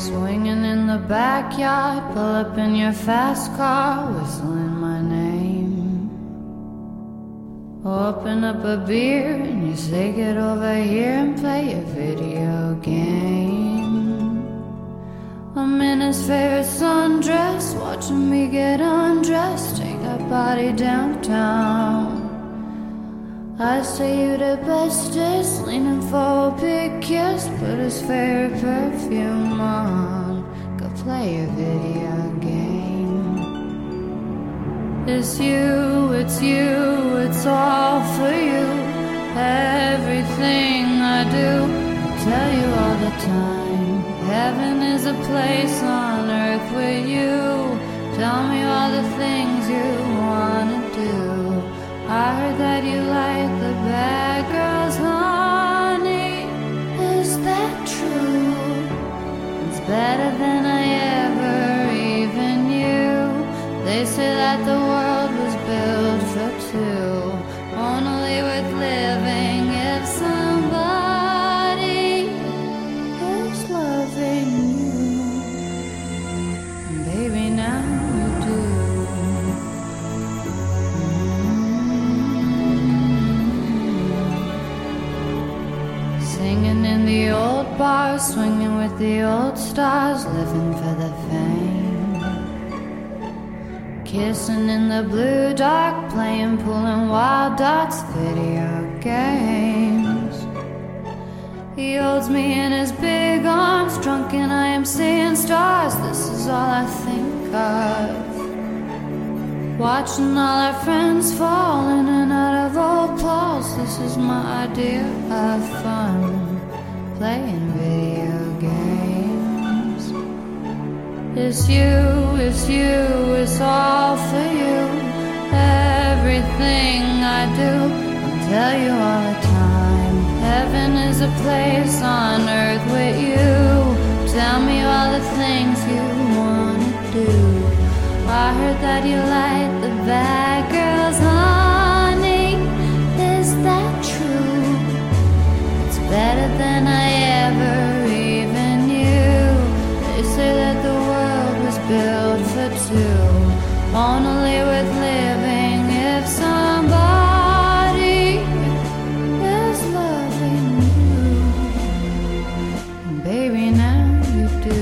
Swinging in the backyard, pull up in your fast car, whistling my name. Open up a beer and you say get over here and play a video game. I'm in his favorite sundress, watching me get undressed, take that body downtown. I say you the bestest, leaning for a big kiss, put his favorite perfume on, go play a video game. It's you, it's all for you. Everything I do, I tell you all the time. Heaven is a place on earth with you. Tell me all the things you wanna do. I heard that you like the bad girls, honey. Is that true? It's better than I ever even knew. They say that the world was built for two, only worth living if somebody is loving you. And baby, now you do. Singing in the old bars, swinging with the old stars, living for the fame. Kissing in the blue dark, playing pool and wild dots, video games. He holds me in his big arms, drunk and I am seeing stars. This is all I think of. Watching all our friends fall in and out of old clothes. This is my idea of fun, playing video games. It's you, it's all for you. Everything I do, I'll tell you all the time. Heaven is a place on earth with you. Tell me all the things you wanna do. I heard that you like the bad girls, honey. Is that true? It's better than I ever even knew. They say that the world was built for two, only worth living if somebody is loving you. And baby, now you do.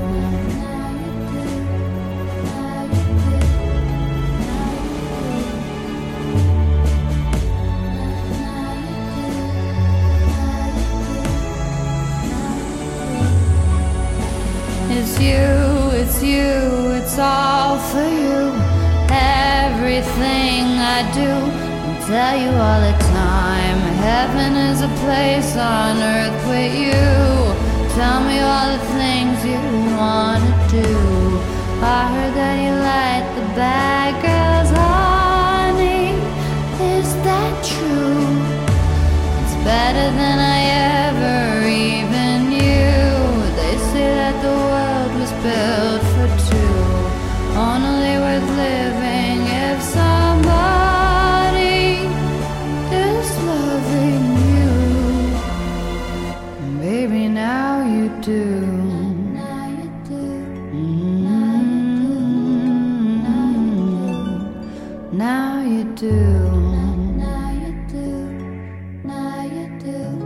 It's you, it's all for you. Everything I do, I tell you all the time. Heaven is a place on earth with you. Tell me all the things you wanna do. I heard that you like the bad girls, honey. Is that true? It's better than I ever even knew. They say that the world was built for two, only worth living if somebody is loving you. And baby, now you do. Now you do. Now you do. Now you do.